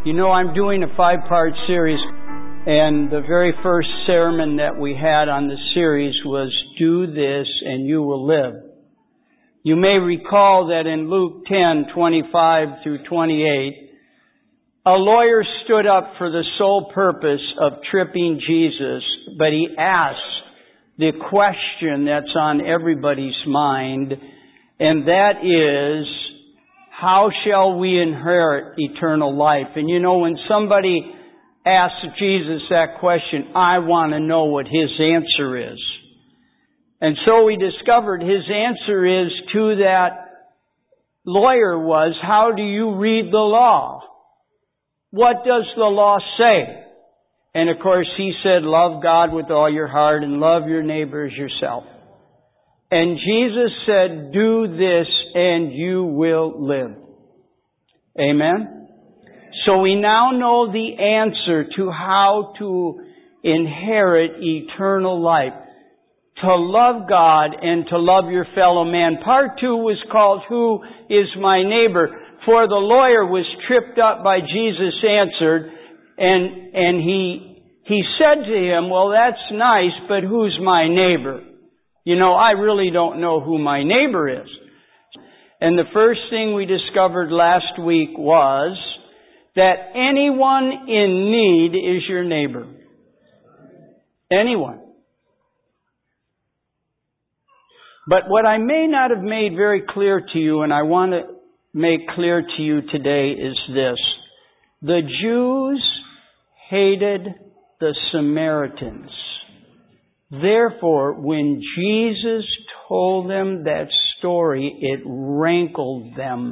You know, I'm doing a 5-part series, and the very first sermon that we had on the series was, "Do this and you will live." You may recall that in Luke 10:25 through 28, a lawyer stood up for the sole purpose of tripping Jesus, but he asked the question that's on everybody's mind, and that is, how shall we inherit eternal life? And you know, when somebody asks Jesus that question, I want to know what his answer is. And so we discovered his answer is to that lawyer was, how do you read the law? What does the law say? And of course he said, love God with all your heart and love your neighbor as yourself. And Jesus said, do this and you will live. Amen? So we now know the answer to how to inherit eternal life. To love God and to love your fellow man. Part 2 was called, Who is my neighbor? For the lawyer was tripped up by Jesus' answer, and he said to him, well, that's nice, but who's my neighbor? You know, I really don't know who my neighbor is. And the first thing we discovered last week was that anyone in need is your neighbor. Anyone. But what I may not have made very clear to you, and I want to make clear to you today, is this. The Jews hated the Samaritans. Therefore, when Jesus told them that story, it rankled them.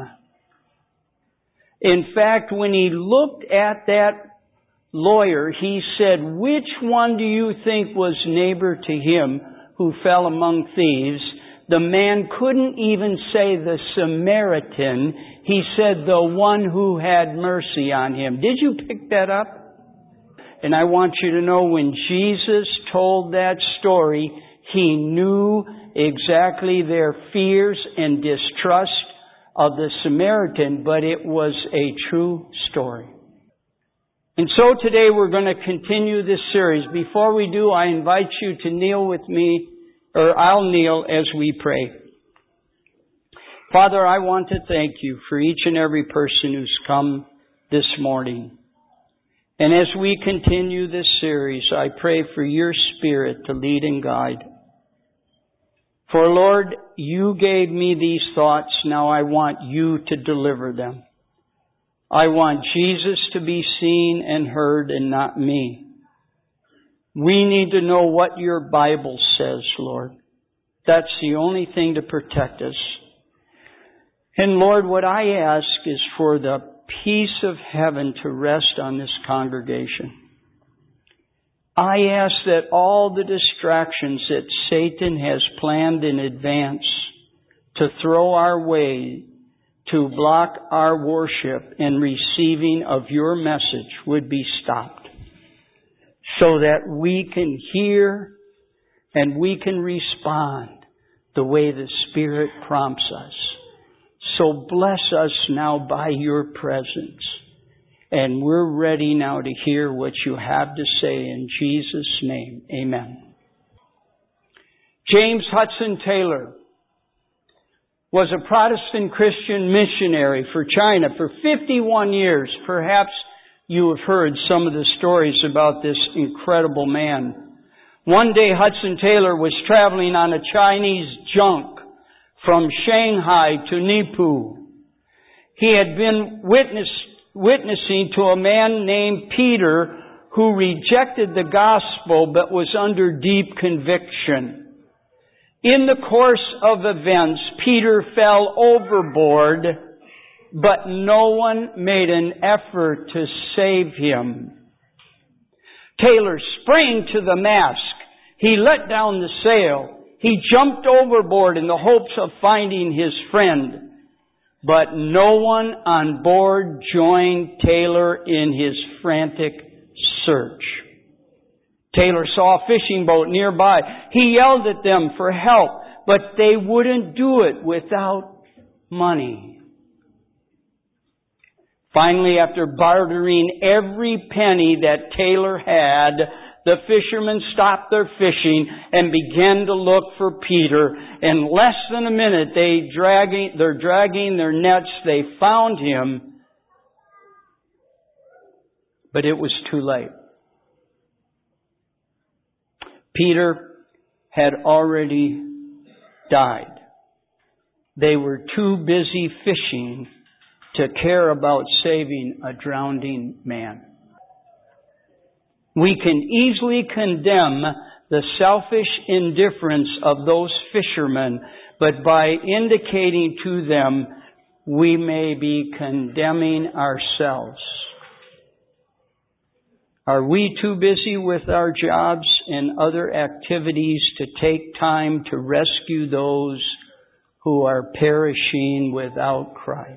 In fact, when he looked at that lawyer, he said, which one do you think was neighbor to him who fell among thieves? The man couldn't even say the Samaritan. He said the one who had mercy on him. Did you pick that up? And I want you to know when Jesus told that story, he knew exactly their fears and distrust of the Samaritan, but it was a true story. And so today we're going to continue this series. Before we do, I invite you to kneel with me, or I'll kneel as we pray. Father, I want to thank you for each and every person who's come this morning. And as we continue this series, I pray for your Spirit to lead and guide. For Lord, you gave me these thoughts, now I want you to deliver them. I want Jesus to be seen and heard and not me. We need to know what your Bible says, Lord. That's the only thing to protect us. And Lord, what I ask is for the peace of heaven to rest on this congregation. I ask that all the distractions that Satan has planned in advance to throw our way to block our worship and receiving of your message would be stopped, so that we can hear and we can respond the way the Spirit prompts us. So bless us now by your presence. And we're ready now to hear what you have to say in Jesus' name. Amen. James Hudson Taylor was a Protestant Christian missionary for China for 51 years. Perhaps you have heard some of the stories about this incredible man. One day Hudson Taylor was traveling on a Chinese junk from Shanghai to Nipu. He had been witnessing to a man named Peter who rejected the gospel but was under deep conviction. In the course of events, Peter fell overboard, but no one made an effort to save him. Taylor sprang to the mast. He let down the sail. He jumped overboard in the hopes of finding his friend. But no one on board joined Taylor in his frantic search. Taylor saw a fishing boat nearby. He yelled at them for help, but they wouldn't do it without money. Finally, after bartering every penny that Taylor had, the fishermen stopped their fishing and began to look for Peter. In less than a minute, they're dragging their nets. They found him, but it was too late. Peter had already died. They were too busy fishing to care about saving a drowning man. We can easily condemn the selfish indifference of those fishermen, but by indicating to them, we may be condemning ourselves. Are we too busy with our jobs and other activities to take time to rescue those who are perishing without Christ?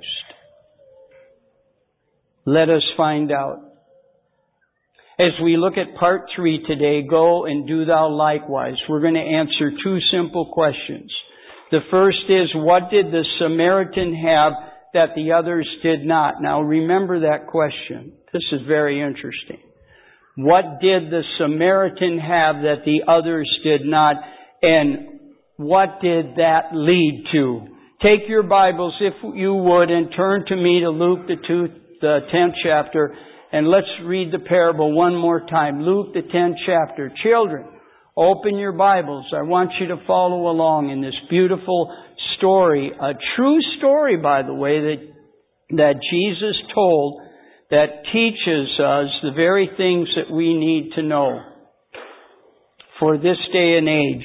Let us find out. As we look at part 3 today, go and do thou likewise, we're going to answer 2 simple questions. The first is, what did the Samaritan have that the others did not? Now remember that question. This is very interesting. What did the Samaritan have that the others did not? And what did that lead to? Take your Bibles, if you would, and turn to me to Luke the 10th chapter, and let's read the parable one more time. Luke the 10th chapter. Children, open your Bibles. I want you to follow along in this beautiful story. A true story, by the way, that Jesus told, that teaches us the very things that we need to know for this day and age.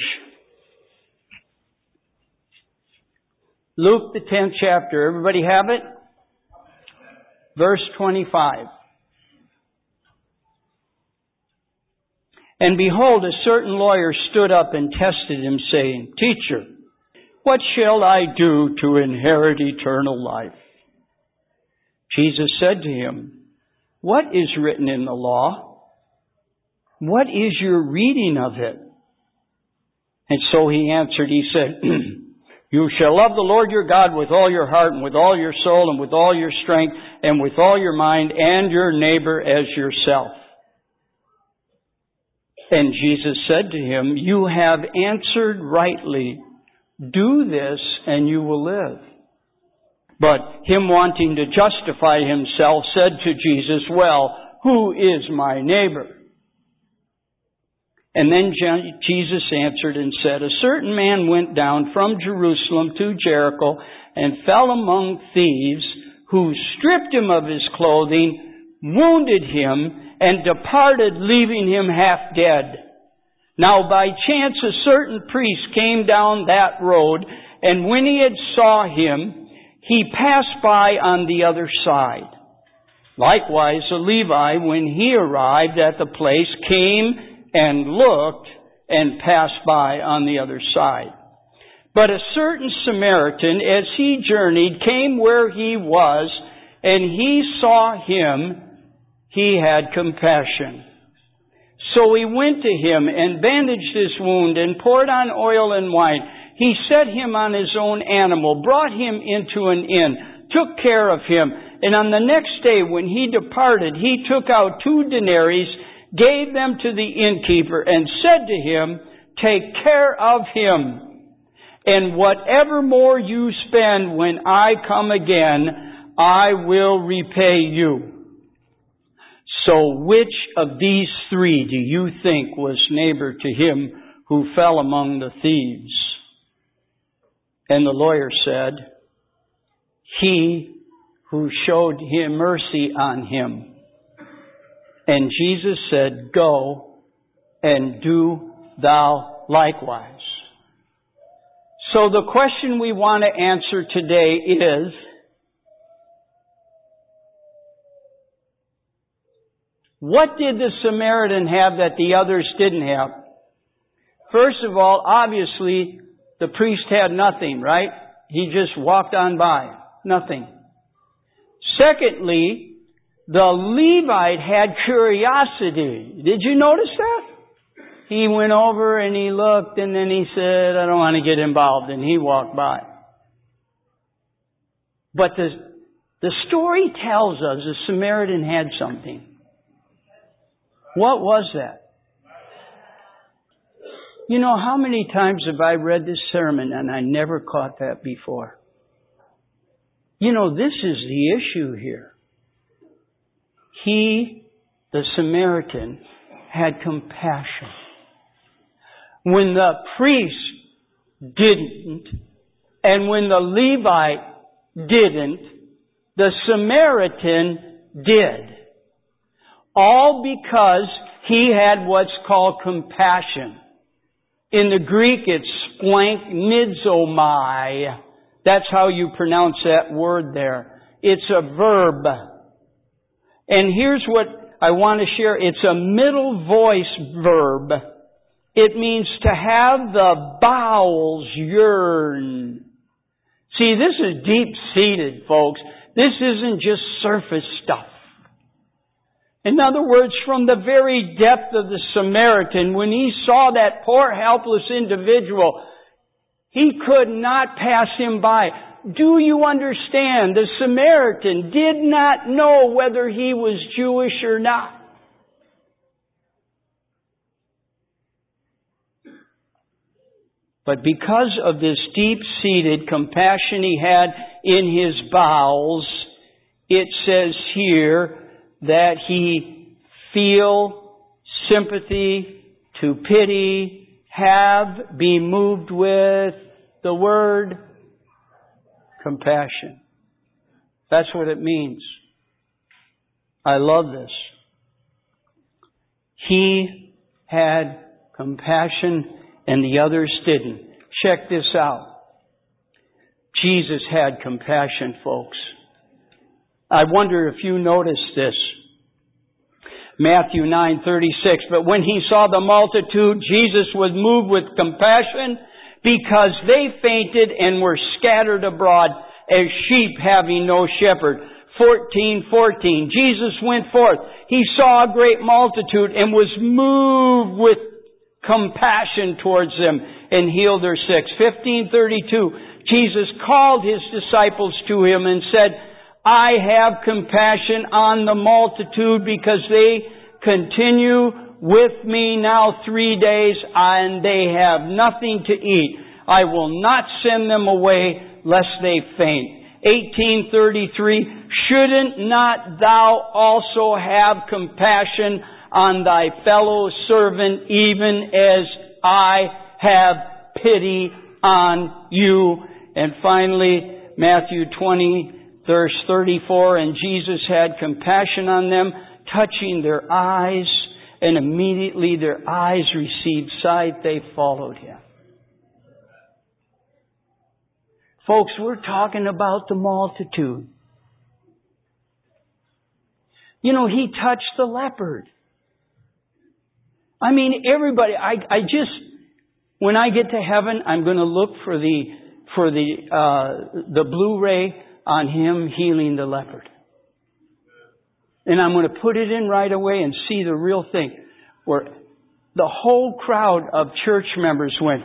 Luke the 10th chapter. Everybody have it? Verse 25. And behold, a certain lawyer stood up and tested him, saying, Teacher, what shall I do to inherit eternal life? Jesus said to him, What is written in the law? What is your reading of it? And so he answered, he said, You shall love the Lord your God with all your heart and with all your soul and with all your strength and with all your mind, and your neighbor as yourself. And Jesus said to him, You have answered rightly. Do this and you will live. But him wanting to justify himself said to Jesus, Well, who is my neighbor? And then Jesus answered and said, A certain man went down from Jerusalem to Jericho and fell among thieves, who stripped him of his clothing, wounded him, and departed, leaving him half dead. Now by chance a certain priest came down that road, and when he had saw him, he passed by on the other side. Likewise a Levite, when he arrived at the place, came and looked and passed by on the other side. But a certain Samaritan, as he journeyed, came where he was, and he saw him. He had compassion. So he went to him and bandaged his wound and poured on oil and wine. He set him on his own animal, brought him into an inn, took care of him. And on the next day when he departed, he took out 2 denarii, gave them to the innkeeper, and said to him, Take care of him, and whatever more you spend when I come again, I will repay you. So which of these 3 do you think was neighbor to him who fell among the thieves? And the lawyer said, He who showed him mercy on him. And Jesus said, Go and do thou likewise. So the question we want to answer today is, what did the Samaritan have that the others didn't have? First of all, obviously, the priest had nothing, right? He just walked on by. Nothing. Secondly, the Levite had curiosity. Did you notice that? He went over and he looked, and then he said, I don't want to get involved, and he walked by. But the The story tells us the Samaritan had something. What was that? You know, how many times have I read this sermon and I never caught that before? You know, this is the issue here. He, the Samaritan, had compassion. When the priest didn't, and when the Levite didn't, the Samaritan did. All because he had what's called compassion. In the Greek, it's splanchnizomai. That's how you pronounce that word there. It's a verb. And here's what I want to share. It's a middle voice verb. It means to have the bowels yearn. See, this is deep-seated, folks. This isn't just surface stuff. In other words, from the very depth of the Samaritan, when he saw that poor helpless individual, he could not pass him by. Do you understand? The Samaritan did not know whether he was Jewish or not. But because of this deep-seated compassion he had in his bowels, it says here that he feel sympathy, to pity, have, be moved with the word compassion. That's what it means. I love this. He had compassion and the others didn't. Check this out. Jesus had compassion, folks. I wonder if you noticed this. Matthew 9:36. But when he saw the multitude, Jesus was moved with compassion because they fainted and were scattered abroad as sheep having no shepherd. 14:14. Jesus went forth. He saw a great multitude and was moved with compassion towards them and healed their sick. 15:32. Jesus called his disciples to him and said, I have compassion on the multitude because they continue with me now 3 days and they have nothing to eat. I will not send them away lest they faint. 18:33. Shouldn't not thou also have compassion on thy fellow servant even as I have pity on you? And finally, Matthew 20, verse 34, and Jesus had compassion on them, touching their eyes, and immediately their eyes received sight. They followed him. Folks, we're talking about the multitude. You know, he touched the leopard. I mean, everybody, I just, when I get to heaven, I'm going to look for the Blu-ray on him healing the leopard. And I'm going to put it in right away and see the real thing. Where the whole crowd of church members went,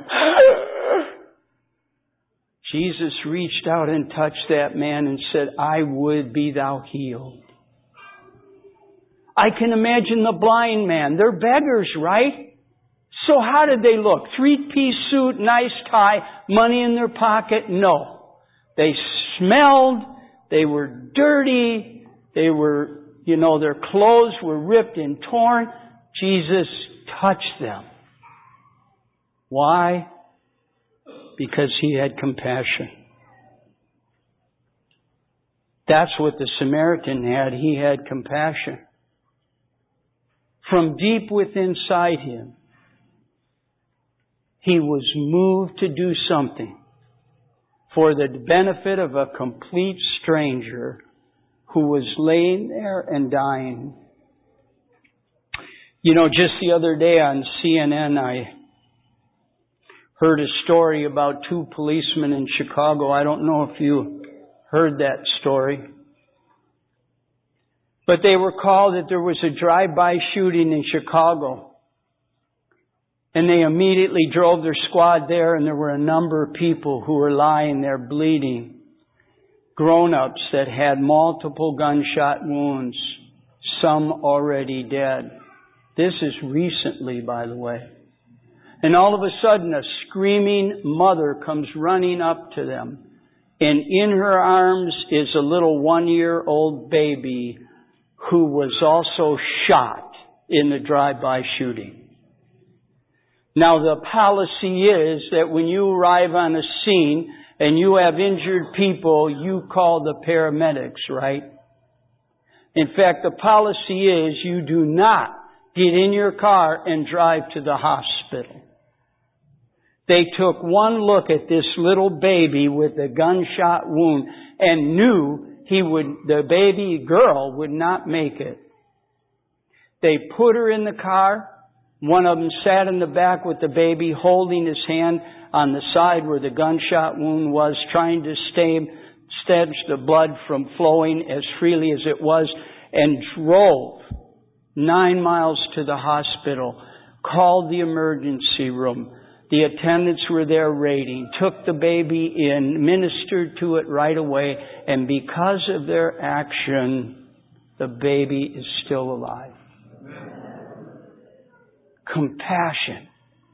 Jesus reached out and touched that man and said, I would be thou healed. I can imagine the blind man. They're beggars, right? So how did they look? 3-piece suit, nice tie, money in their pocket? No. They smelled. They were dirty. They were, their clothes were ripped and torn. Jesus touched them. Why? Because he had compassion. That's what the Samaritan had. He had compassion. From deep within inside him, he was moved to do something for the benefit of a complete stranger who was laying there and dying. Just the other day on CNN, I heard a story about 2 policemen in Chicago. I don't know if you heard that story. But they were called that there was a drive-by shooting in Chicago. And they immediately drove their squad there, and there were a number of people who were lying there bleeding. grown-ups that had multiple gunshot wounds, some already dead. This is recently, by the way. And all of a sudden, a screaming mother comes running up to them. And in her arms is a little 1-year-old baby who was also shot in the drive-by shooting. Now, the policy is that when you arrive on a scene and you have injured people, you call the paramedics, right? In fact, the policy is you do not get in your car and drive to the hospital. They took one look at this little baby with a gunshot wound and knew the baby girl would not make it. They put her in the car. One of them sat in the back with the baby, holding his hand on the side where the gunshot wound was, trying to stanch the blood from flowing as freely as it was, and drove 9 miles to the hospital, called the emergency room. The attendants were there waiting, took the baby in, ministered to it right away, and because of their action, the baby is still alive. Compassion.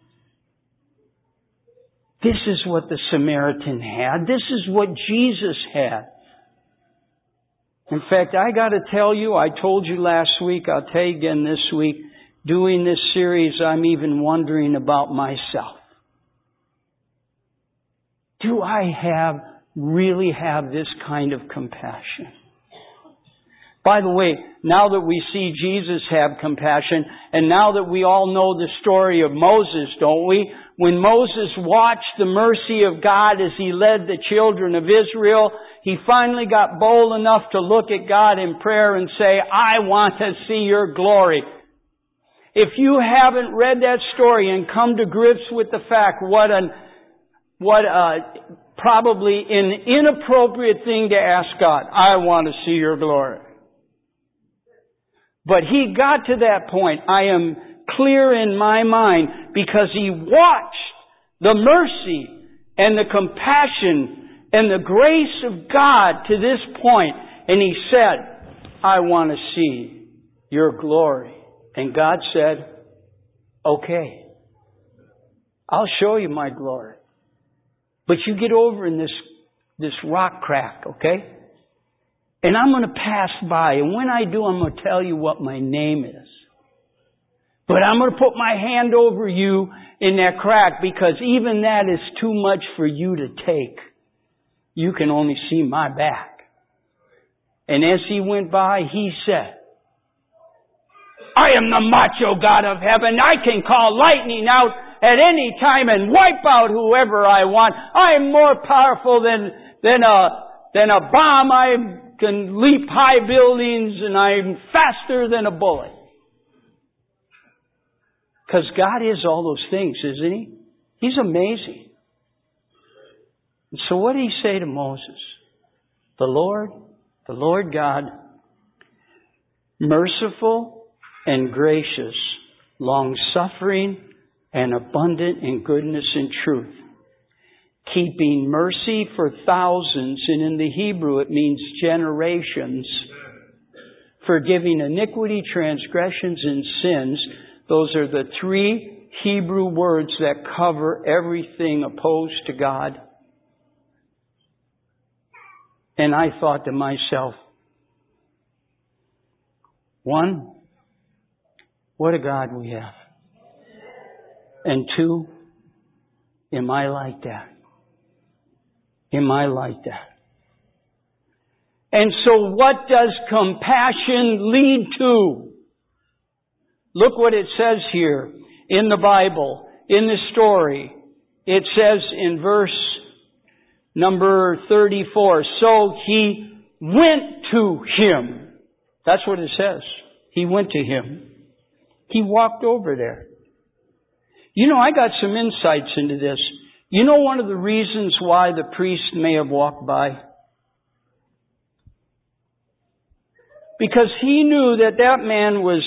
This is what the Samaritan had. This is what Jesus had. In fact, I got to tell you, I told you last week, I'll tell you again this week, doing this series, I'm even wondering about myself. Do I really have this kind of compassion? By the way, now that we see Jesus have compassion, and now that we all know the story of Moses, don't we? When Moses watched the mercy of God as he led the children of Israel, he finally got bold enough to look at God in prayer and say, I want to see your glory. If you haven't read that story and come to grips with the fact what probably an inappropriate thing to ask God, I want to see your glory. But he got to that point, I am clear in my mind, because he watched the mercy and the compassion and the grace of God to this point, and he said, I want to see your glory. And God said, okay, I'll show you my glory. But you get over in this rock crack, okay? And I'm going to pass by. And when I do, I'm going to tell you what my name is. But I'm going to put my hand over you in that crack, because even that is too much for you to take. You can only see my back. And as he went by, he said, I am the macho God of heaven. I can call lightning out at any time and wipe out whoever I want. I am more powerful than a bomb. I can leap high buildings, and I'm faster than a bullet. Because God is all those things, isn't He? He's amazing. And so what did He say to Moses? The Lord God, merciful and gracious, long-suffering and abundant in goodness and truth, keeping mercy for thousands, and in the Hebrew it means generations, forgiving iniquity, transgressions, and sins. Those are the 3 Hebrew words that cover everything opposed to God. And I thought to myself, 1, what a God we have. And 2, am I like that? Am I like that? And so what does compassion lead to? Look what it says here in the Bible, in the story. It says in verse number 34, so he went to him. That's what it says. He went to him. He walked over there. You know, I got some insights into this. You know one of the reasons why the priest may have walked by? Because he knew that man was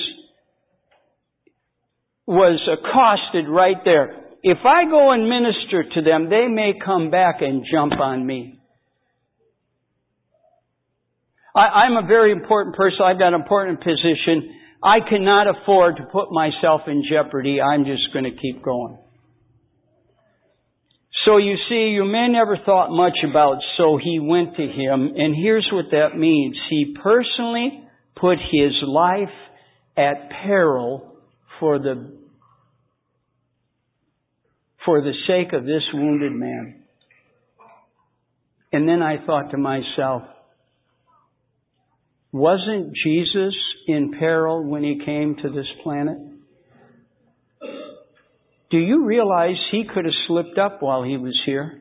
accosted right there. If I go and minister to them, they may come back and jump on me. I'm a very important person. I've got an important position. I cannot afford to put myself in jeopardy. I'm just going to keep going. So you see, you may never thought much about, so he went to him. And here's what that means. He personally put his life at peril for the sake of this wounded man. And then I thought to myself, wasn't Jesus in peril when he came to this planet? Do you realize he could have slipped up while he was here?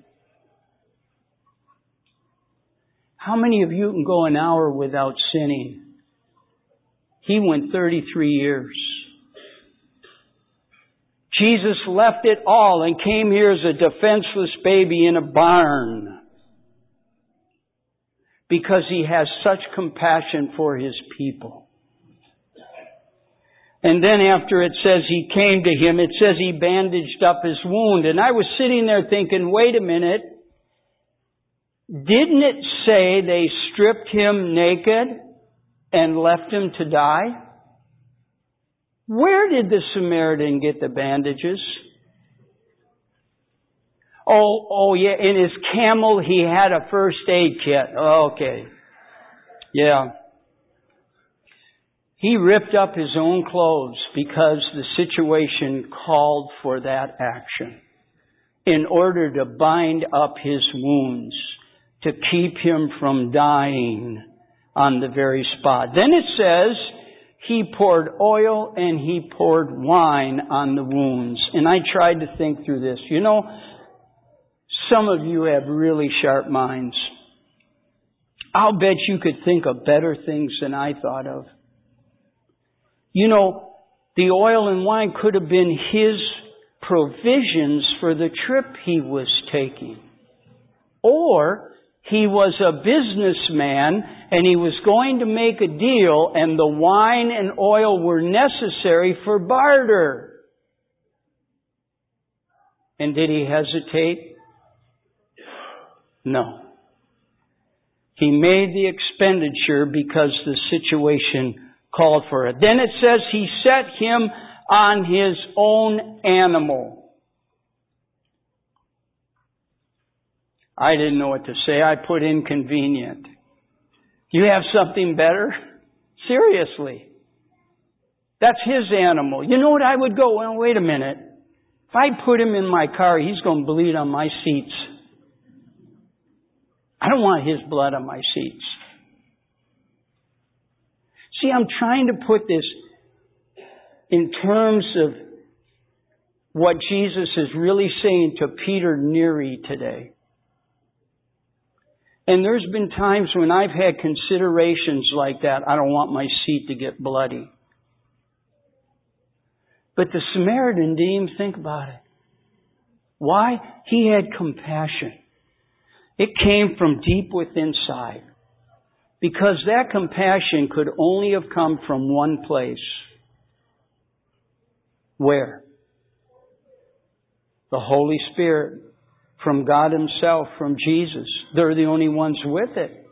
How many of you can go an hour without sinning? He went 33 years. Jesus left it all and came here as a defenseless baby in a barn because he has such compassion for his people. And then after it says he came to him, it says he bandaged up his wound. And I was sitting there thinking, wait a minute. Didn't it say they stripped him naked and left him to die? Where did the Samaritan get the bandages? Oh yeah, in his camel he had a first aid kit. Okay. Yeah. He ripped up his own clothes because the situation called for that action in order to bind up his wounds, to keep him from dying on the very spot. Then it says he poured oil and he poured wine on the wounds. And I tried to think through this. You know, some of you have really sharp minds. I'll bet you could think of better things than I thought of. You know, the oil and wine could have been his provisions for the trip he was taking. Or he was a businessman and he was going to make a deal and the wine and oil were necessary for barter. And did he hesitate? No. He made the expenditure because the situation called for it. Then it says he set him on his own animal. I didn't know what to say. I put inconvenient. You have something better? Seriously. That's his animal. You know what I would go, well, wait a minute. If I put him in my car, he's going to bleed on my seats. I don't want his blood on my seats. See, I'm trying to put this in terms of what Jesus is really saying to Peter Neary today. And there's been times when I've had considerations like that. I don't want my seat to get bloody. But the Samaritan didn't even think about it. Why? He had compassion. It came from deep within inside. Because that compassion could only have come from one place. Where? The Holy Spirit. From God Himself, from Jesus. They're the only ones with it.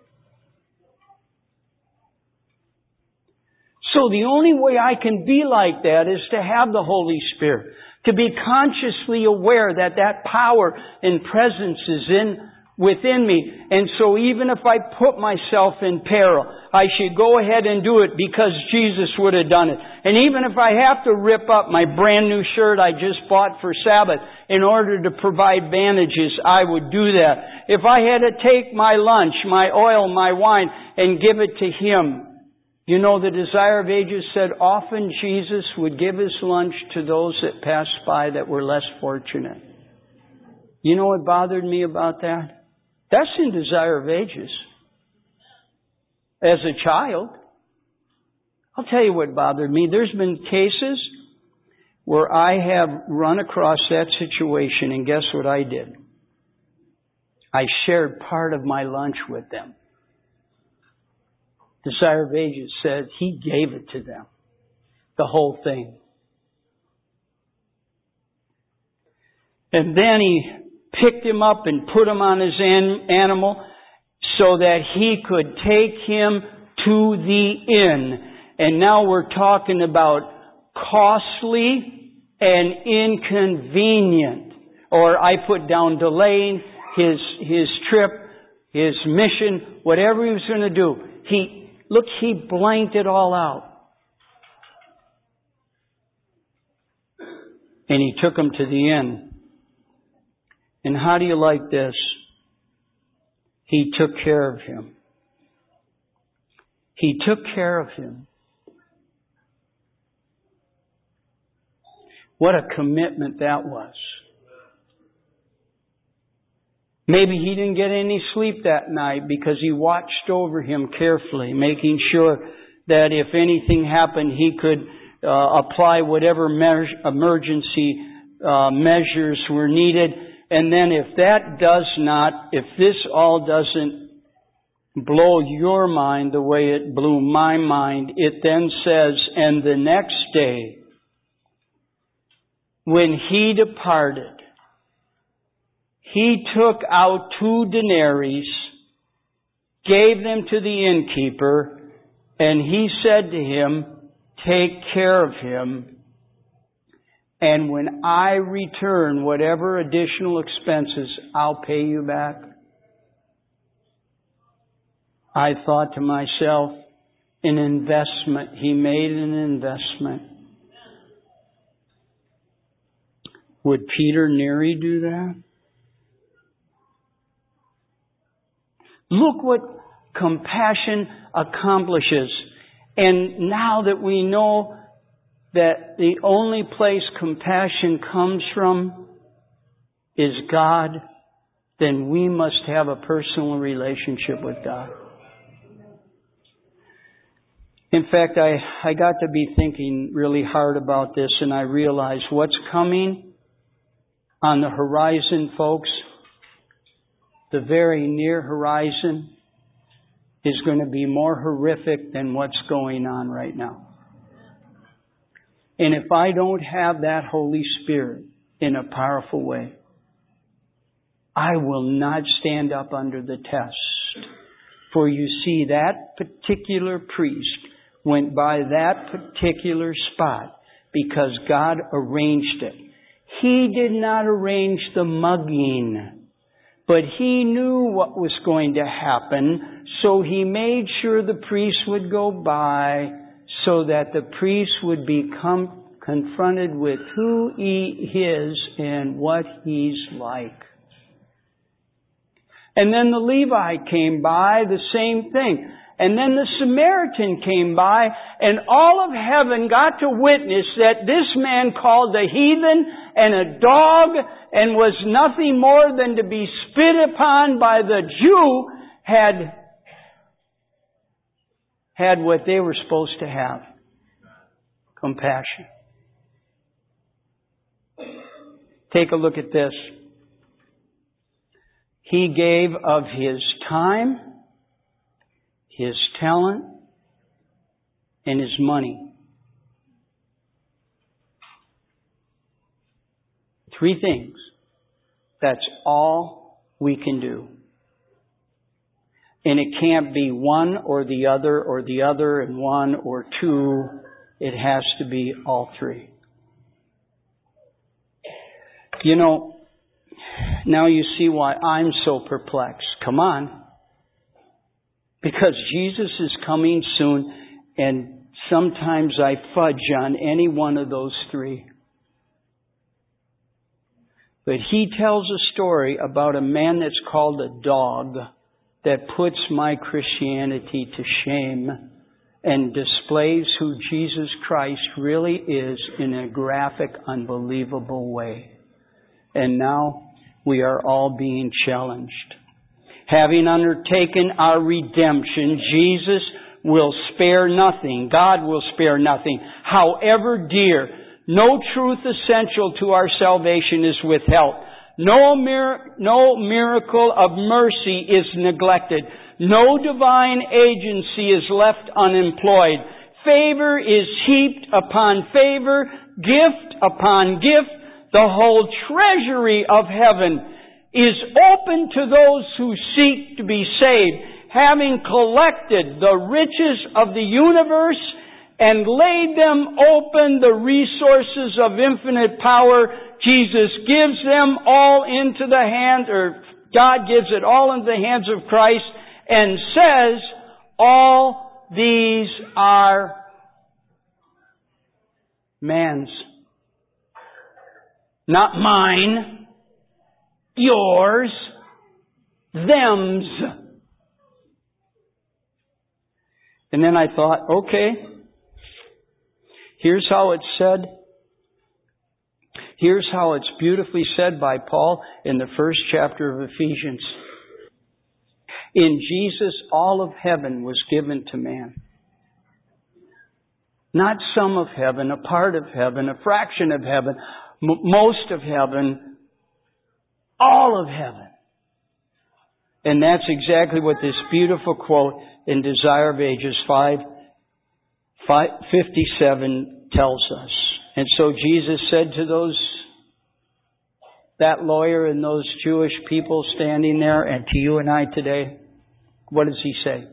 So the only way I can be like that is to have the Holy Spirit. To be consciously aware that that power and presence is within me. And so even if I put myself in peril, I should go ahead and do it because Jesus would have done it. And even if I have to rip up my brand new shirt I just bought for Sabbath in order to provide bandages, I would do that. If I had to take my lunch, my oil, my wine, and give it to Him, you know, the Desire of Ages said often Jesus would give His lunch to those that passed by that were less fortunate. You know what bothered me about that? That's in Desire of Ages. As a child, I'll tell you what bothered me. There's been cases where I have run across that situation, and guess what I did? I shared part of my lunch with them. Desire of Ages said He gave it to them. The whole thing. And then He picked him up and put him on his animal so that he could take him to the inn. And now we're talking about costly and inconvenient. Or I put down delaying his trip, his mission, whatever he was going to do. He blanked it all out. And he took him to the inn. And how do you like this? He took care of him. He took care of him. What a commitment that was. Maybe he didn't get any sleep that night because he watched over him carefully, making sure that if anything happened, he could apply whatever emergency measures were needed. And then if this all doesn't blow your mind the way it blew my mind, it then says, and the next day, when he departed, he took out 2 denarii, gave them to the innkeeper, and he said to him, take care of him, and when I return whatever additional expenses, I'll pay you back. I thought to myself, an investment. He made an investment. Would Peter Neary do that? Look what compassion accomplishes. And now that we know that the only place compassion comes from is God, then we must have a personal relationship with God. In fact, I got to be thinking really hard about this, and I realized what's coming on the horizon, folks, the very near horizon, is going to be more horrific than what's going on right now. And if I don't have that Holy Spirit in a powerful way, I will not stand up under the test. For you see, that particular priest went by that particular spot because God arranged it. He did not arrange the mugging, but He knew what was going to happen, so He made sure the priest would go by so that the priest would become confronted with who he is and what he's like. And then the Levite came by, the same thing. And then the Samaritan came by, and all of heaven got to witness that this man called a heathen and a dog and was nothing more than to be spit upon by the Jew had what they were supposed to have. Compassion. Take a look at this. He gave of His time, His talent, and His money. 3 things. That's all we can do. And it can't be one or the other and one or two. It has to be all 3. You know, now you see why I'm so perplexed. Come on. Because Jesus is coming soon, and sometimes I fudge on any one of those 3. But He tells a story about a man that's called a dog that puts my Christianity to shame and displays who Jesus Christ really is in a graphic, unbelievable way. And now we are all being challenged. Having undertaken our redemption, Jesus will spare nothing. God will spare nothing. However dear, no truth essential to our salvation is withheld. No miracle of mercy is neglected. No divine agency is left unemployed. Favor is heaped upon favor, gift upon gift. The whole treasury of heaven is open to those who seek to be saved. having collected the riches of the universe and laid them open the resources of infinite power, Jesus gives them all into the hand, or God gives it all into the hands of Christ and says, all these are man's. Not mine, yours, them's. And then I thought, okay, here's how it's said. Here's how it's beautifully said by Paul in the first chapter of Ephesians. In Jesus, all of heaven was given to man. Not some of heaven, a part of heaven, a fraction of heaven, most of heaven, all of heaven. And that's exactly what this beautiful quote in Desire of Ages 5:57 tells us. And so Jesus said to that lawyer and those Jewish people standing there, and to you and I today, what does He say?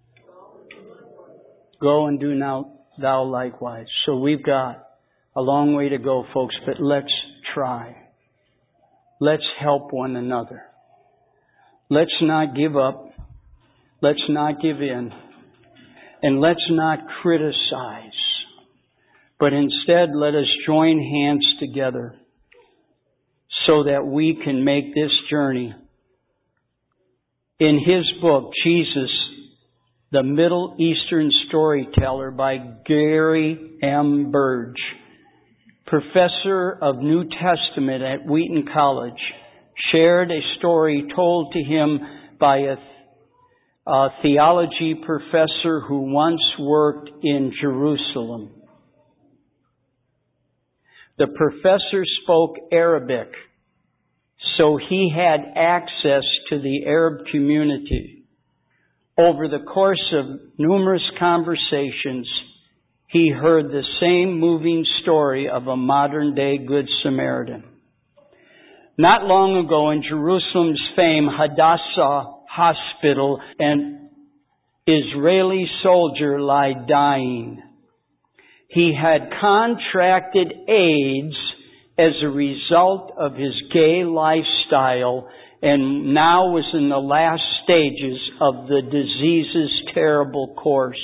Go and do now thou likewise. So we've got a long way to go, folks, but let's try. Let's help one another. Let's not give up. Let's not give in. And let's not criticize. But instead, let us join hands together so that we can make this journey. In his book, Jesus, the Middle Eastern Storyteller by Gary M. Burge, professor of New Testament at Wheaton College, shared a story told to him by a theology professor who once worked in Jerusalem. The professor spoke Arabic, so he had access to the Arab community. Over the course of numerous conversations, he heard the same moving story of a modern-day Good Samaritan. Not long ago in Jerusalem's famed Hadassah Hospital, an Israeli soldier lay dying. He had contracted AIDS as a result of his gay lifestyle and now was in the last stages of the disease's terrible course.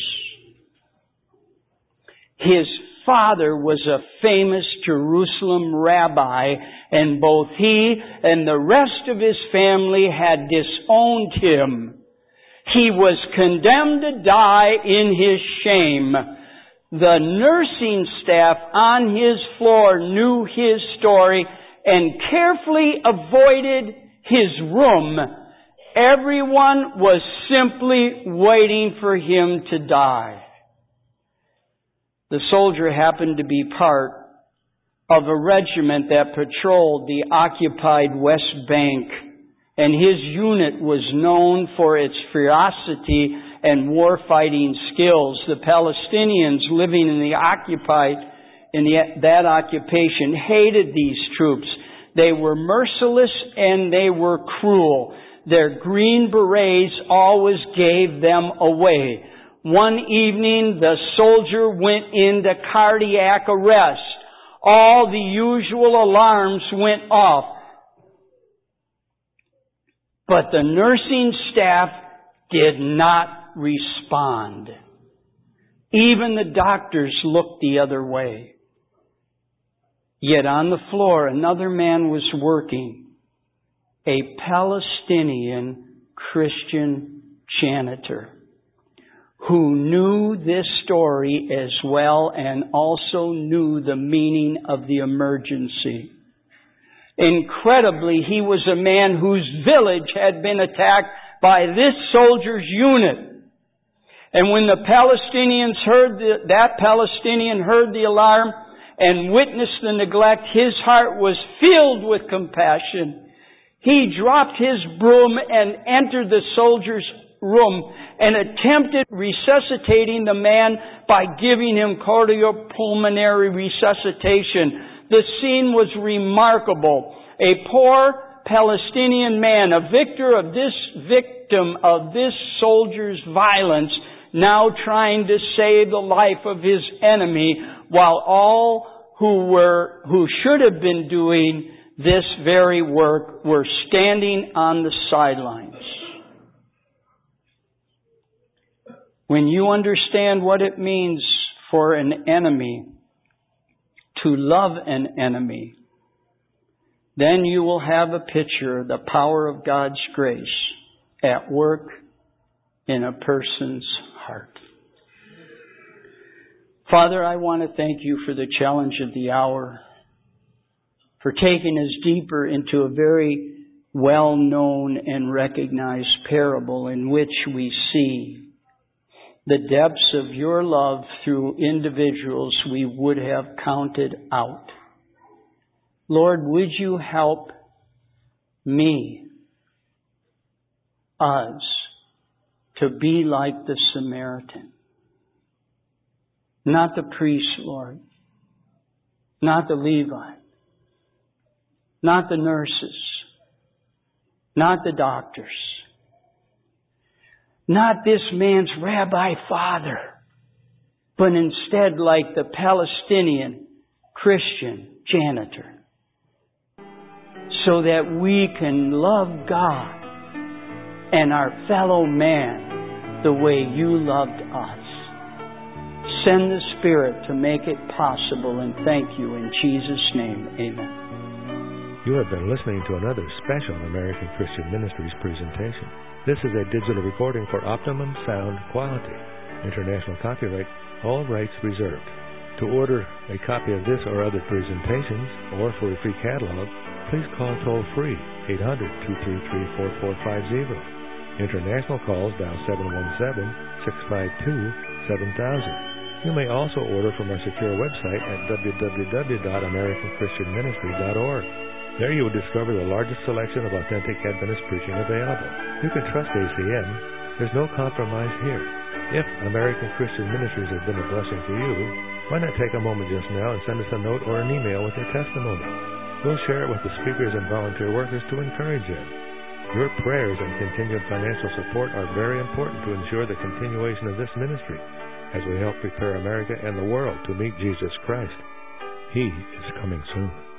His father was a famous Jerusalem rabbi, and both he and the rest of his family had disowned him. He was condemned to die in his shame. The nursing staff on his floor knew his story and carefully avoided his room. Everyone was simply waiting for him to die. The soldier happened to be part of a regiment that patrolled the occupied West Bank, and his unit was known for its ferocity and war-fighting skills. The Palestinians living in that occupation hated these troops. They were merciless and they were cruel. Their green berets always gave them away. One evening, the soldier went into cardiac arrest. All the usual alarms went off. But the nursing staff did not respond. Even the doctors looked the other way. Yet on the floor, another man was working, a Palestinian Christian janitor, who knew this story as well and also knew the meaning of the emergency. Incredibly, he was a man whose village had been attacked by this soldier's unit. And when the Palestinians that Palestinian heard the alarm and witnessed the neglect, his heart was filled with compassion. He dropped his broom and entered the soldier's room and attempted resuscitating the man by giving him cardiopulmonary resuscitation. The scene was remarkable. A poor Palestinian man, a victim victim of this soldier's violence, now trying to save the life of his enemy, while all who should have been doing this very work were standing on the sidelines. When you understand what it means for an enemy to love an enemy, then you will have a picture of the power of God's grace at work in a person's heart. Father, I want to thank you for the challenge of the hour, for taking us deeper into a very well-known and recognized parable in which we see the depths of your love through individuals we would have counted out. Lord, would you help me, us, to be like the Samaritan? Not the priest, Lord. Not the Levite. Not the nurses. Not the doctors. Not this man's rabbi father. But instead like the Palestinian Christian janitor. So that we can love God and our fellow man the way you loved us. Send the Spirit to make it possible, and thank you in Jesus' name. Amen. You have been listening to another special American Christian Ministries presentation. This is a digital recording for optimum sound quality. International copyright, all rights reserved. To order a copy of this or other presentations, or for a free catalog, please call toll-free 800-233-4450. International calls dial 717-652-7000. You may also order from our secure website at www.americanchristianministry.org. There you will discover the largest selection of authentic Adventist preaching available. You can trust ACM. There's no compromise here. If American Christian Ministries has been a blessing to you, why not take a moment just now and send us a note or an email with your testimony? We'll share it with the speakers and volunteer workers to encourage them. Your prayers and continued financial support are very important to ensure the continuation of this ministry as we help prepare America and the world to meet Jesus Christ. He is coming soon.